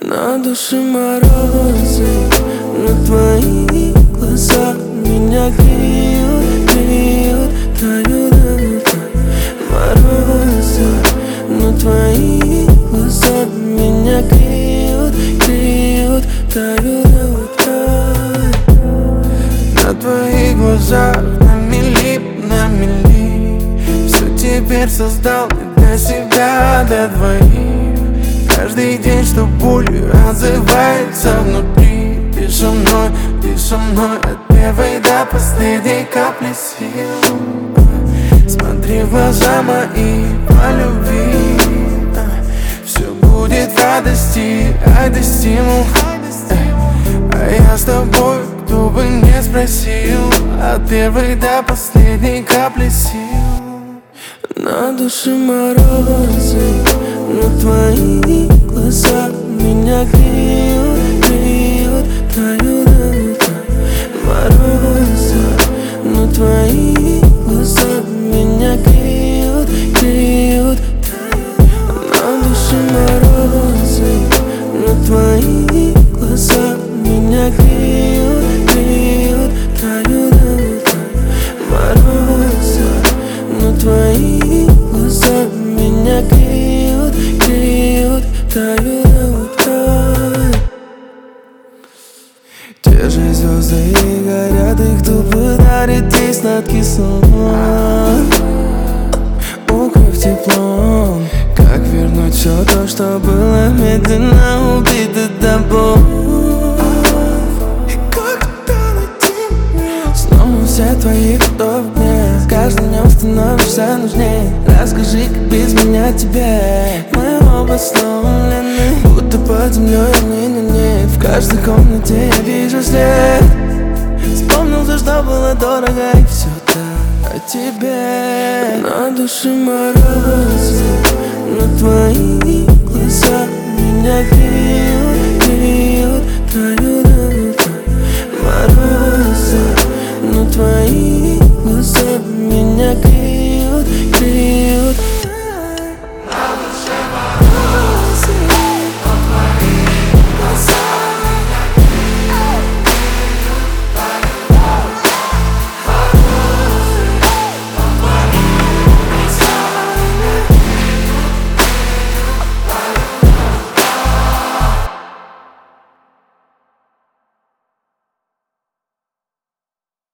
На душе морозы, но твои глаза меня греют, греют, тают, морозы, но твои глаза меня греют, греют, тают, на твоих глазах на мили, все теперь создал для себя, для двоих. Каждый день, что болью отзывается внутри. Ты со мной от первой до последней капли сил. Смотри в глаза мои по любви. Все будет в радости, это стимул. А я с тобой, кто бы не спросил, от первой до последней капли сил. На душе морозы, но твои глаза меня греют, греют, тают, морозы, но твои глаза меня греют, греют, на душе морозы, но твои глаза меня греют, греют, тают, морозы, но твои глаза меня греют, греют, тают, тают. Те же звезды и горят, их тупо дарит ей сладкий сон. Укрыв теплом, как вернуть все то, что было медленно убито тобой. Снова все твои вдохни, с каждым днем становишься нужней. Расскажи, как без меня тебе. Мы оба сломлены, будто под землей ныне. В каждой комнате я вижу след. Вспомнил все, что было дорого, и все так о тебе. На душе морозы, но твои